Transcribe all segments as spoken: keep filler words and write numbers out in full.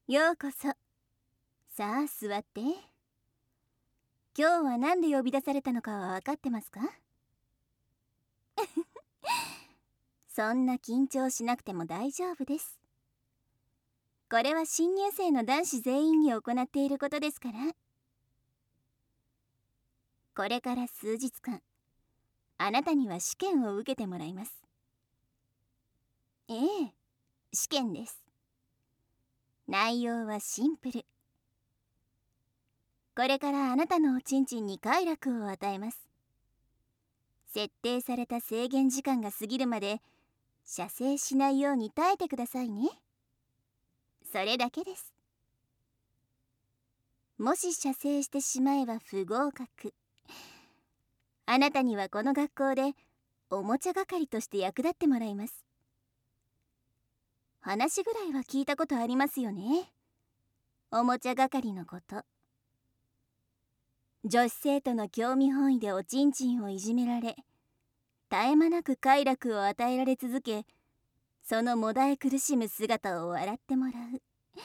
ようこそ。さあ座って。今日は何で呼び出されたのかは分かってますか？そんな緊張しなくても大丈夫です。これは新入生の男子全員に行っていることですから。これから数日間、あなたには試験を受けてもらいます。ええ、試験です。内容はシンプル。これからあなたのおちんちんに快楽を与えます。設定された制限時間が過ぎるまで射精しないように耐えてくださいね。それだけです。もし射精してしまえば不合格。あなたにはこの学校でおもちゃ係として役立ってもらいます。話ぐらいは聞いたことありますよね。おもちゃ係のこと。女子生徒の興味本位でおちんちんをいじめられ、絶え間なく快楽を与えられ続け、そのもだえ苦しむ姿を笑ってもらう。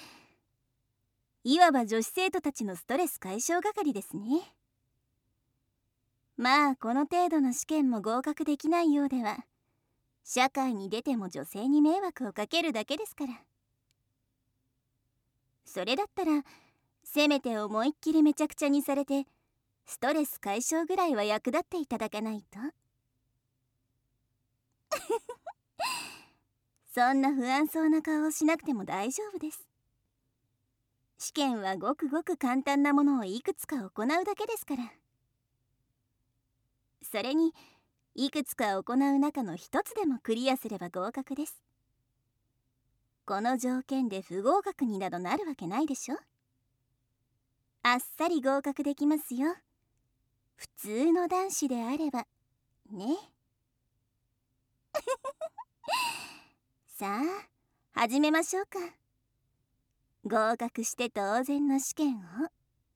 いわば女子生徒たちのストレス解消係ですね。まあこの程度の試験も合格できないようでは、社会に出ても女性に迷惑をかけるだけですから。それだったらせめて思いっきりめちゃくちゃにされてストレス解消ぐらいは役立っていただかないと。そんな不安そうな顔をしなくても大丈夫です。試験はごくごく簡単なものをいくつか行うだけですから。それにいくつか行う中の一つでもクリアすれば合格です。この条件で不合格になどなるわけないでしょ。あっさり合格できますよ。普通の男子であればね。さあ始めましょうか。合格して当然の試験を。